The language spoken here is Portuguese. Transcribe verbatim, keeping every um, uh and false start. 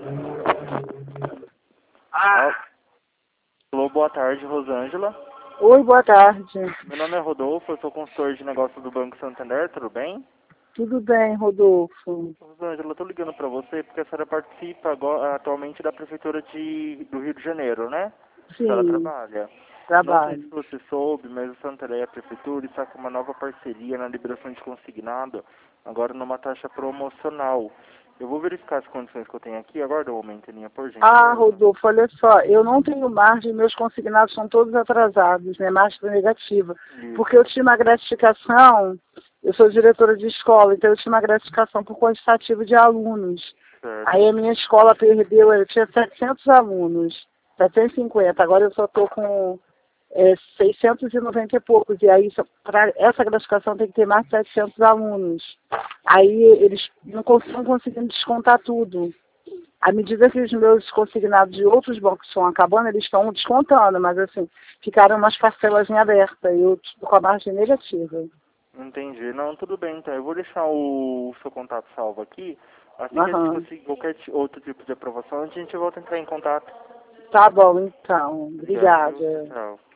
Ah. Alô, boa tarde, Rosângela. Oi, boa tarde. Meu nome é Rodolfo, eu sou consultor de negócios do Banco Santander, tudo bem? Tudo bem, Rodolfo? Rosângela, eu tô ligando para você porque a senhora participa agora, atualmente da Prefeitura de, do Rio de Janeiro, né? A senhora Sim, trabalha. Não sei se trabalho. você soube, mas o Santander e a Prefeitura está com uma nova parceria na liberação de consignado, agora numa taxa promocional. Eu vou verificar as condições que eu tenho aqui, aguarda um momento, Aninha, por Ah, gentileza. Rodolfo, olha só, eu não tenho margem, meus consignados são todos atrasados, né? Margem negativa. Porque eu Isso, tinha uma gratificação, eu sou diretora de escola, então eu tinha uma gratificação por quantitativo de alunos. Aí a certo. minha escola perdeu, eu tinha setecentos alunos, setecentos e cinquenta, agora eu só estou com é, seiscentos e noventa e poucos, e aí para essa gratificação tem que ter mais de setecentos alunos. Aí eles não estão conseguindo descontar tudo. À medida que os meus consignados de outros bancos estão acabando, eles estão descontando, mas assim, ficaram umas parcelas em aberta, e eu estou com a margem negativa. Entendi. Não, tudo bem, então. Eu vou deixar o seu contato salvo aqui. Assim que a gente Aham. conseguir qualquer ti- outro tipo de aprovação, a gente volta a entrar em contato. Tá bom, então. Obrigado, viu? Tchau, Obrigada. tchau.